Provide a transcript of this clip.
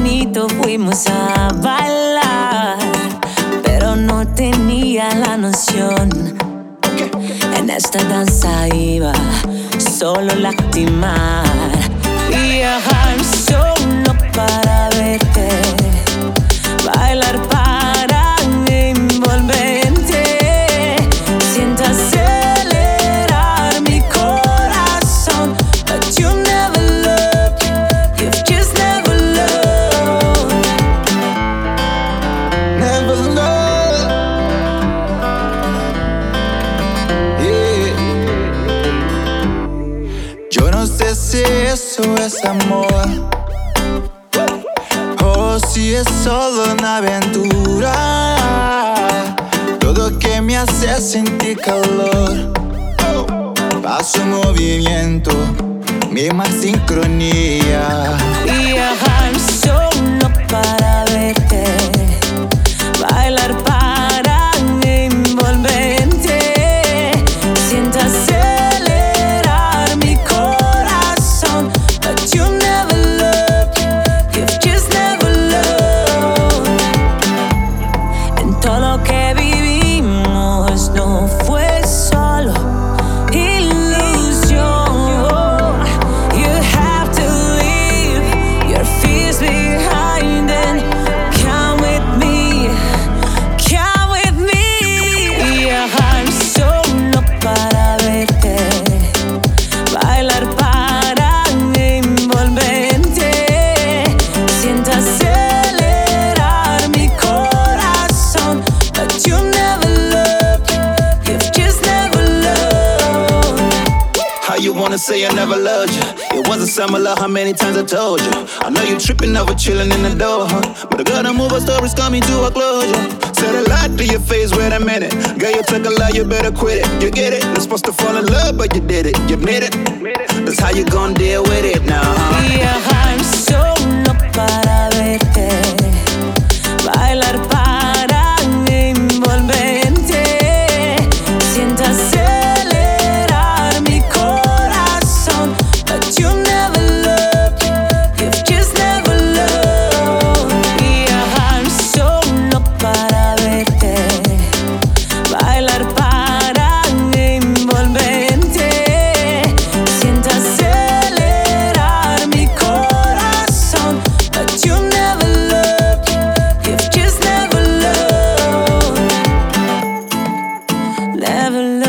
bonito fuimos a bailar, pero no tenía la noción. En esta danza iba solo lastimar, viajar solo para verte, bailar para envolverte. Siento acelerar mi corazón, but you never loved, you've just never loved. Never loved. Yeah. Yo no sé si eso es amor o si es solo una aventura. Todo que me hace sentir calor, paso movimiento, misma sincronía. Viajar solo para verte, bailar para envolverte. Siento acelerar mi corazón, but you never loved, you've just never loved. En todo lo que vivimos no fue solo ilusión. You have to leave your fears behind and come with me, come with me. Viajar solo para verte, bailar para envolverte. Siento acelerar mi corazón, but you never loved, you've just never loved. How you wanna say I never loved you? It wasn't similar, how many times I told you? I know you tripping over chilling in the door, but I gotta move our stories coming to a closure. Said a lot to your face, wait a minute. Girl, you took a lot, you better quit it. You get it? You're supposed to fall in love, but you did it. You admit it? That's how you gon' deal with it now. Viajar solo para verte, bailar para envolverte. Siento acelerar mi corazón, but you never loved, you've just never loved. Viajar solo para verte, bailar para envolverte. Siento acelerar mi corazón, but you never loved, you've just never loved, never loved.